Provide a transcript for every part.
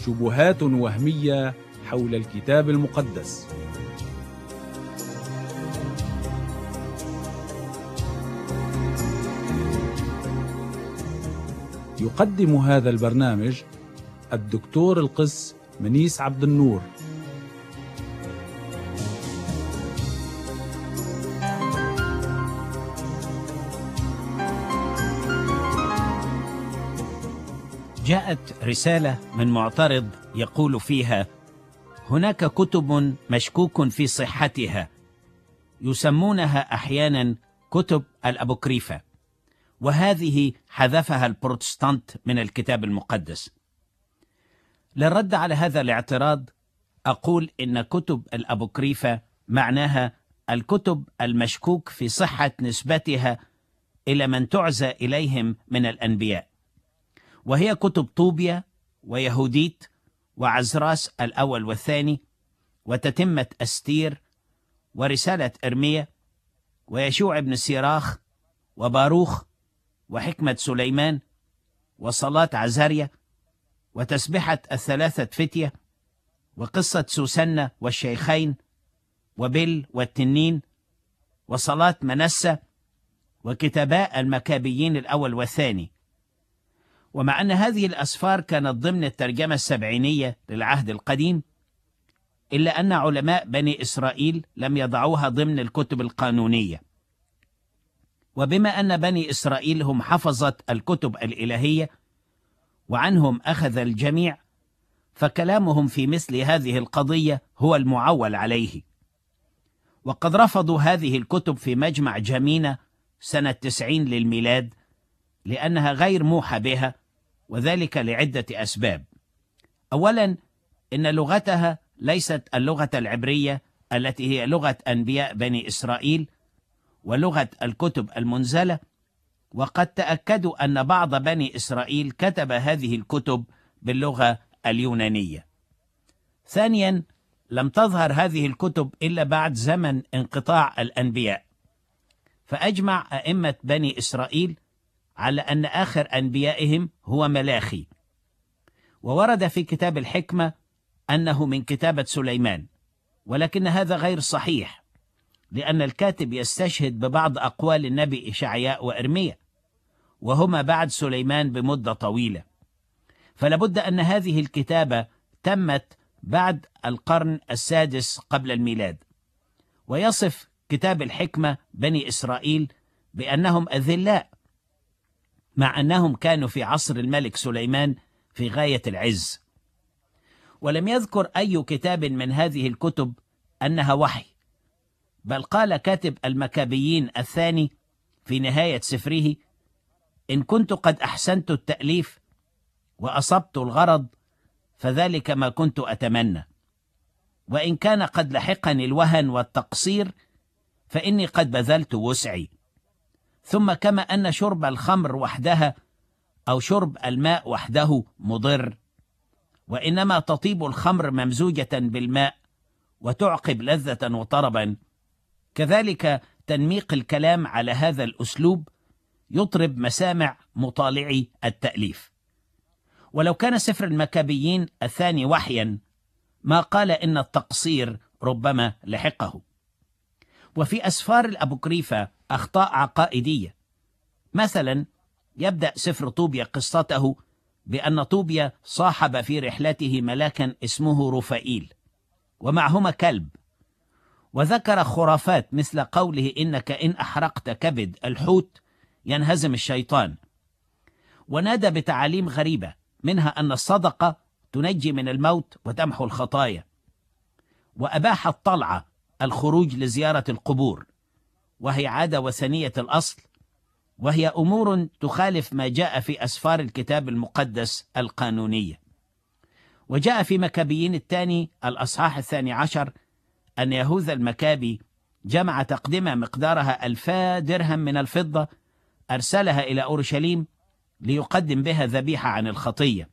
شبهات وهمية حول الكتاب المقدس. يقدم هذا البرنامج الدكتور القس منيس عبد النور. جاءت رسالة من معترض يقول فيها: هناك كتب مشكوك في صحتها يسمونها أحيانا كتب الأبوكريفة، وهذه حذفها البروتستانت من الكتاب المقدس. للرد على هذا الاعتراض أقول إن كتب الأبوكريفة معناها الكتب المشكوك في صحة نسبتها إلى من تعزى إليهم من الأنبياء، وهي كتب طوبيا ويهوديت وعزراس الأول والثاني وتتمة أستير ورسالة إرميا ويشوع بن سيراخ وباروخ وحكمة سليمان وصلاة عزاريا وتسبحة الثلاثة فتية وقصة سوسنة والشيخين وبل والتنين وصلاة منسى وكتباء المكابيين الأول والثاني. ومع أن هذه الأسفار كانت ضمن الترجمة السبعينية للعهد القديم، إلا أن علماء بني إسرائيل لم يضعوها ضمن الكتب القانونية. وبما أن بني إسرائيل هم حفظة الكتب الإلهية وعنهم أخذ الجميع، فكلامهم في مثل هذه القضية هو المعول عليه. وقد رفضوا هذه الكتب في مجمع جمينة سنة 90 للميلاد لأنها غير موحى بها، وذلك لعدة أسباب. أولا، إن لغتها ليست اللغة العبرية التي هي لغة أنبياء بني إسرائيل ولغة الكتب المنزلة، وقد تأكدوا أن بعض بني إسرائيل كتب هذه الكتب باللغة اليونانية. ثانيا، لم تظهر هذه الكتب إلا بعد زمن انقطاع الأنبياء، فأجمع أئمة بني إسرائيل على أن آخر أنبيائهم هو ملاخي. وورد في كتاب الحكمة أنه من كتابة سليمان، ولكن هذا غير صحيح، لأن الكاتب يستشهد ببعض أقوال النبي إشعياء وإرميا، وهما بعد سليمان بمدة طويلة، فلابد أن هذه الكتابة تمت بعد القرن السادس قبل الميلاد. ويصف كتاب الحكمة بني إسرائيل بأنهم أذلاء، مع أنهم كانوا في عصر الملك سليمان في غاية العز. ولم يذكر أي كتاب من هذه الكتب أنها وحي، بل قال كاتب المكابيين الثاني في نهاية سفره: إن كنت قد أحسنت التأليف وأصبت الغرض فذلك ما كنت أتمنى، وإن كان قد لحقني الوهن والتقصير فإني قد بذلت وسعي. ثم كما أن شرب الخمر وحدها أو شرب الماء وحده مضر، وإنما تطيب الخمر ممزوجة بالماء وتعقب لذة وطربا، كذلك تنميق الكلام على هذا الأسلوب يطرب مسامع مطالعي التأليف. ولو كان سفر المكابيين الثاني وحيا ما قال إن التقصير ربما لحقه. وفي أسفار الأبوكريفة أخطاء عقائدية. مثلا يبدأ سفر طوبيا قصته بأن طوبيا صاحب في رحلته ملاكا اسمه رفائيل ومعهما كلب، وذكر خرافات مثل قوله إنك إن أحرقت كبد الحوت ينهزم الشيطان، ونادى بتعاليم غريبة منها أن الصدقة تنجي من الموت وتمحو الخطايا، وأباح الطلعة الخروج لزيارة القبور، وهي عادة وثنية الأصل، وهي أمور تخالف ما جاء في أسفار الكتاب المقدس القانونية. وجاء في مكابيين الثاني الأصحاح 12 أن يهوذا المكابي جمع تقدمة مقدارها 1000 درهم من الفضة أرسلها إلى أورشليم ليقدم بها ذبيحة عن الخطية،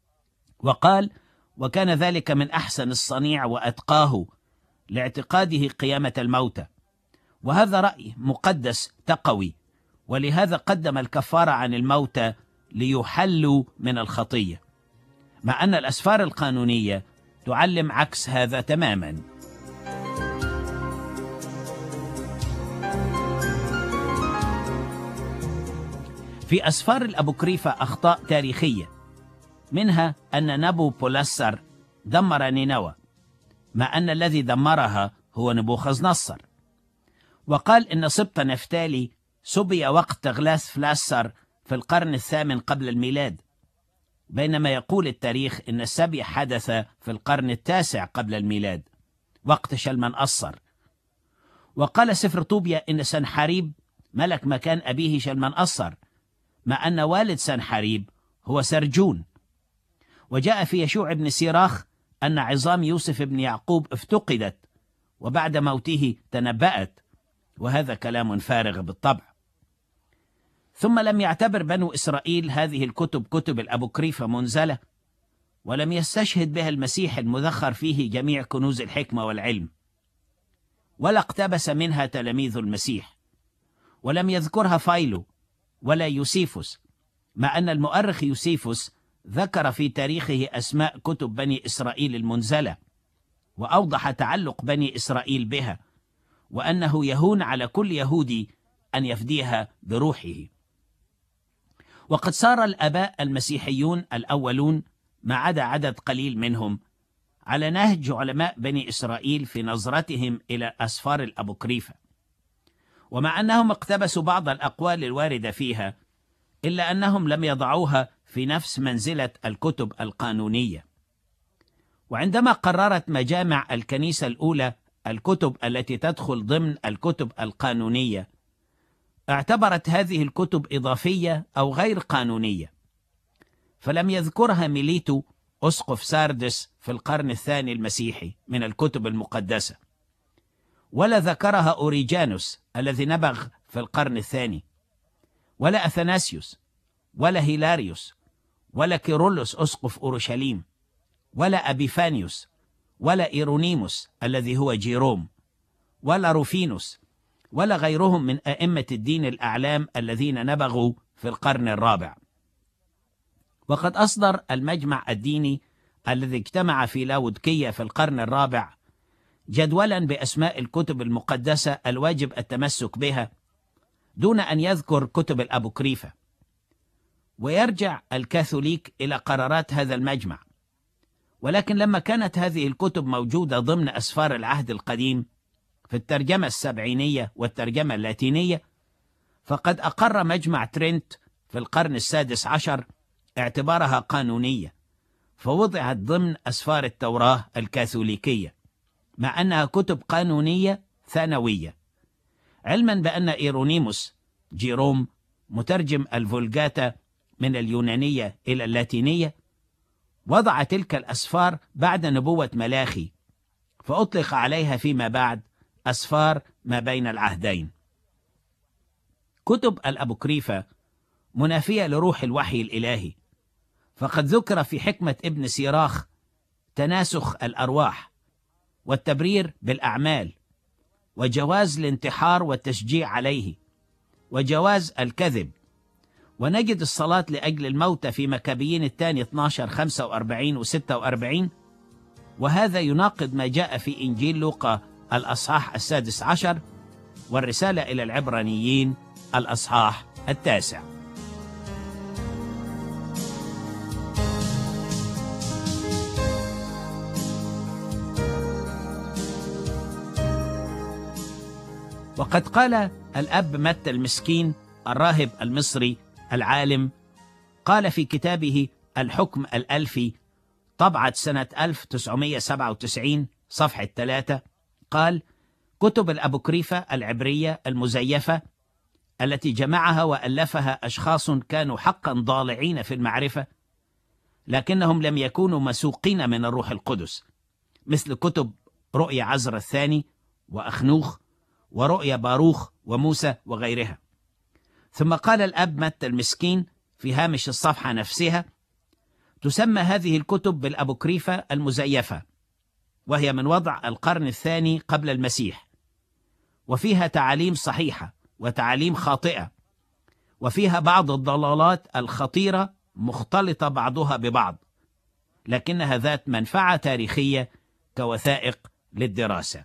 وقال: وكان ذلك من أحسن الصنيع وأتقاه لاعتقاده قيامة الموتى. وهذا رأي مقدس تقوي، ولهذا قدم الكفارة عن الموتى ليحلوا من الخطية. مع أن الأسفار القانونية تعلم عكس هذا تماما. في أسفار الأبوكريفة أخطاء تاريخية، منها أن نبو بولسر دمر نينوى، مع أن الذي دمرها هو نبوخذ نصر، وقال إن سبط نفتالي سبي وقت تغلاث فلاسر في القرن الثامن قبل الميلاد، بينما يقول التاريخ إن السبي حدث في القرن التاسع قبل الميلاد وقت شلمنأصر. وقال سفر طوبيا إن سنحاريب ملك مكان أبيه شلمنأصر، مع أن والد سنحاريب هو سرجون. وجاء في يشوع بن سيراخ أن عظام يوسف بن يعقوب افتقدت وبعد موته تنبأت، وهذا كلام فارغ بالطبع. ثم لم يعتبر بنو إسرائيل هذه الكتب كتب الأبوكريفة منزلة، ولم يستشهد بها المسيح المذخر فيه جميع كنوز الحكمة والعلم، ولا اقتبس منها تلاميذ المسيح، ولم يذكرها فايلو ولا يوسيفوس، مع أن المؤرخ يوسيفوس ذكر في تاريخه أسماء كتب بني إسرائيل المنزلة، وأوضح تعلق بني إسرائيل بها، وأنه يهون على كل يهودي أن يفديها بروحه. وقد صار الآباء المسيحيون الأولون ما عدا عدد قليل منهم على نهج علماء بني إسرائيل في نظرتهم إلى أسفار الأبوكريفة، ومع أنهم اقتبسوا بعض الأقوال الواردة فيها، إلا أنهم لم يضعوها في نفس منزلة الكتب القانونية. وعندما قررت مجامع الكنيسة الأولى الكتب التي تدخل ضمن الكتب القانونية، اعتبرت هذه الكتب إضافية أو غير قانونية، فلم يذكرها ميليتو أسقف ساردس في القرن الثاني المسيحي من الكتب المقدسة، ولا ذكرها أوريجانوس الذي نبغ في القرن الثاني، ولا أثناسيوس، ولا هيلاريوس، ولا كيرولوس أسقف أورشليم، ولا أبيفانيوس، ولا إيرونيموس الذي هو جيروم، ولا روفينوس، ولا غيرهم من أئمة الدين الأعلام الذين نبغوا في القرن الرابع. وقد أصدر المجمع الديني الذي اجتمع في لاودكية في القرن الرابع جدولا بأسماء الكتب المقدسة الواجب التمسك بها، دون أن يذكر كتب الأبوكريفة. ويرجع الكاثوليك إلى قرارات هذا المجمع، ولكن لما كانت هذه الكتب موجودة ضمن أسفار العهد القديم في الترجمة السبعينية والترجمة اللاتينية، فقد أقر مجمع ترينت في القرن السادس عشر اعتبارها قانونية، فوضعت ضمن أسفار التوراة الكاثوليكية، مع أنها كتب قانونية ثانوية، علما بأن إيرونيموس جيروم مترجم الفولجاتا من اليونانية إلى اللاتينية وضع تلك الأسفار بعد نبوة ملاخي، فأطلق عليها فيما بعد أسفار ما بين العهدين. كتب الأبوكريفة منافية لروح الوحي الإلهي، فقد ذكر في حكمة ابن سيراخ تناسخ الأرواح والتبرير بالأعمال، وجواز الانتحار والتشجيع عليه، وجواز الكذب. ونجد الصلاة لأجل الموتى في مكابيين الثاني 12 45 و46، وهذا يناقض ما جاء في إنجيل لوقا الأصحاح السادس عشر والرسالة إلى العبرانيين الأصحاح التاسع. وقد قال الأب متى المسكين الراهب المصري العالم، قال في كتابه الحكم الألفي طبعة سنة 1997 صفحة 3، قال: كتب الأبوكريفة العبرية المزيفة التي جمعها وألفها أشخاص كانوا حقا ضالعين في المعرفة، لكنهم لم يكونوا مسوقين من الروح القدس، مثل كتب رؤيا عزرا الثاني وأخنوخ ورؤيا باروخ وموسى وغيرها. ثم قال الأب متى المسكين في هامش الصفحة نفسها: تسمى هذه الكتب بالأبوكريفة المزيفة، وهي من وضع القرن الثاني قبل المسيح، وفيها تعاليم صحيحة وتعاليم خاطئة، وفيها بعض الضلالات الخطيرة مختلطة بعضها ببعض، لكنها ذات منفعة تاريخية كوثائق للدراسة.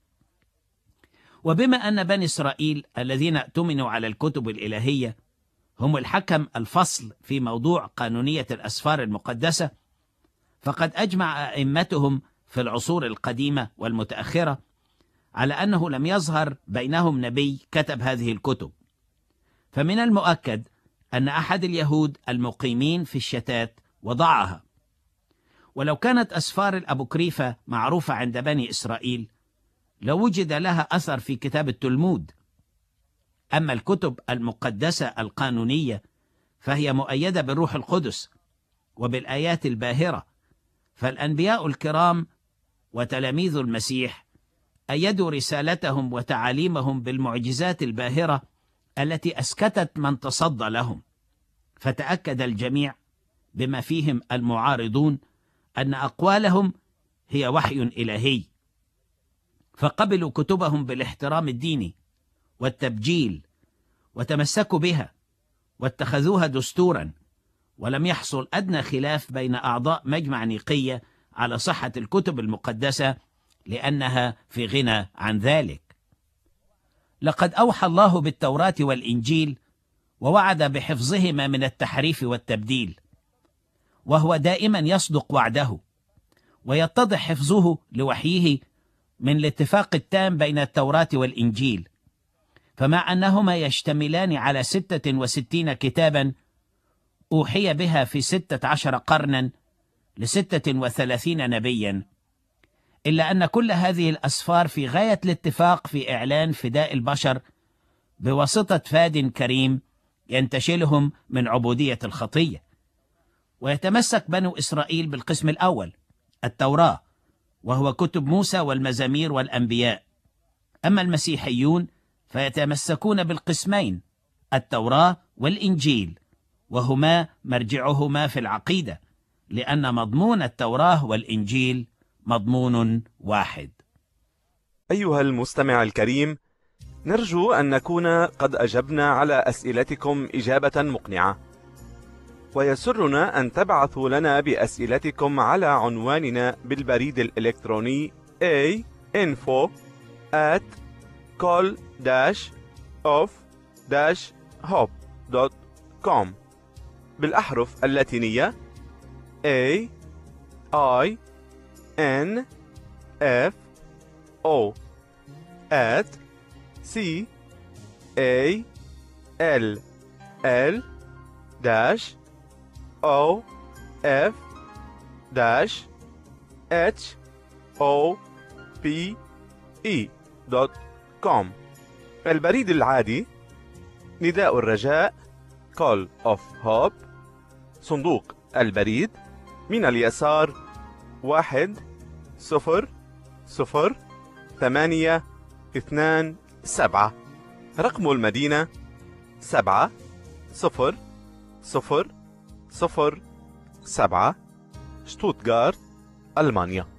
وبما أن بني إسرائيل الذين اؤتمنوا على الكتب الإلهية هم الحكم الفصل في موضوع قانونية الأسفار المقدسة، فقد أجمع أئمتهم في العصور القديمة والمتأخرة على أنه لم يظهر بينهم نبي كتب هذه الكتب. فمن المؤكد أن أحد اليهود المقيمين في الشتات وضعها. ولو كانت أسفار الأبوكريفة معروفة عند بني إسرائيل لوجد لها أثر في كتاب التلمود. أما الكتب المقدسة القانونية فهي مؤيدة بالروح القدس وبالآيات الباهرة، فالأنبياء الكرام وتلاميذ المسيح أيدوا رسالتهم وتعاليمهم بالمعجزات الباهرة التي أسكتت من تصدى لهم. فتأكد الجميع بما فيهم المعارضون أن أقوالهم هي وحي إلهي، فقبلوا كتبهم بالاحترام الديني والتبجيل وتمسكوا بها واتخذوها دستورا، ولم يحصل أدنى خلاف بين أعضاء مجمع نيقية على صحة الكتب المقدسة لأنها في غنى عن ذلك. لقد أوحى الله بالتوراة والإنجيل ووعد بحفظهما من التحريف والتبديل، وهو دائما يصدق وعده، ويتضح حفظه لوحيه من الاتفاق التام بين التوراة والإنجيل. فمع أنهما يشتملان على 66 كتابا أوحي بها في 16 قرنا ل36 نبيا، إلا أن كل هذه الأسفار في غاية الاتفاق في إعلان فداء البشر بواسطة فاد كريم ينتشلهم من عبودية الخطية. ويتمسك بنو إسرائيل بالقسم الأول التوراة، وهو كتب موسى والمزامير والأنبياء. أما المسيحيون فيتمسكون بالقسمين التوراة والإنجيل، وهما مرجعهما في العقيدة، لأن مضمون التوراة والإنجيل مضمون واحد. أيها المستمع الكريم، نرجو أن نكون قد أجبنا على أسئلتكم إجابة مقنعة، ويسرنا أن تبعثوا لنا بأسئلتكم على عنواننا بالبريد الإلكتروني info@call-of-hope.com بالأحرف اللاتينية info@call-of-hope.com. البريد العادي نداء الرجاء Call of Hope، صندوق البريد من اليسار 1002827، رقم المدينة 70007، شتوتغارت، ألمانيا.